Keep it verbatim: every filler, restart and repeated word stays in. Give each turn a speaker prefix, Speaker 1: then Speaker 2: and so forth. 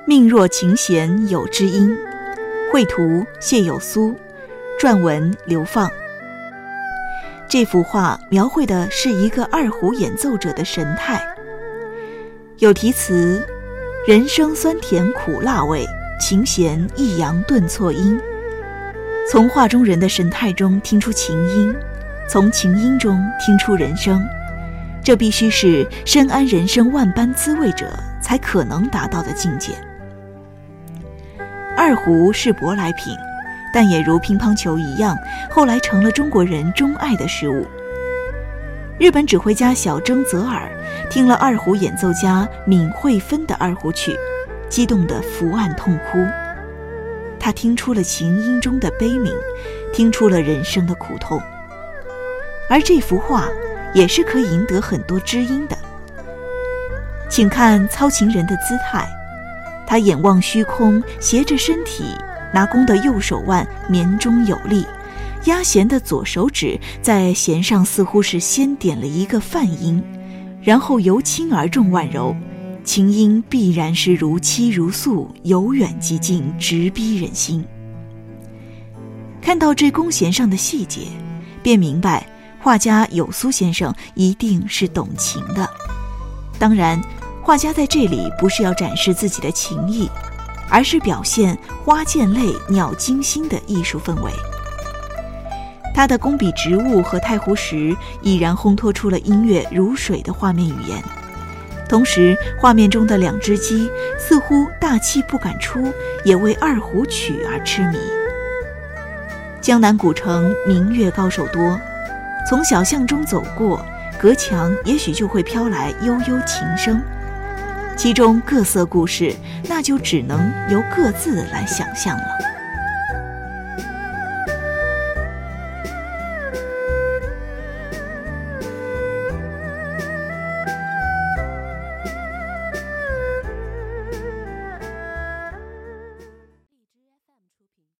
Speaker 1: 命若琴弦有知音，绘图谢有苏，撰文刘放。这幅画描绘的是一个二胡演奏者的神态，有题词：人生酸甜苦辣味，琴弦抑扬顿挫音。从画中人的神态中听出琴音，从琴音中听出人生，这必须是深谙人生万般滋味者才可能达到的境界。二胡是舶来品，但也如乒乓球一样，后来成了中国人钟爱的事物。日本指挥家小征泽尔听了二胡演奏家闵惠芬的二胡曲，激动得伏案痛哭。他听出了琴音中的悲悯，听出了人生的苦痛。而这幅画也是可以赢得很多知音的。请看操琴人的姿态，他眼望虚空，斜着身体，拿弓的右手腕绵中有力，压弦的左手指在弦上似乎是先点了一个泛音，然后由轻而重万柔，琴音必然是如泣如诉，由远及近，直逼人心。看到这弓弦上的细节，便明白画家有苏先生一定是懂琴的。当然，画家在这里不是要展示自己的琴艺，而是表现花溅泪鸟惊心的艺术氛围。他的工笔直物和太湖石已然烘托出了音乐如水的画面语言，同时画面中的两只鸡似乎大气不敢出，也为二胡曲而痴迷。江南古城明月高手多，从小巷中走过，隔墙也许就会飘来悠悠琴声，其中各色故事，那就只能由各自来想象了。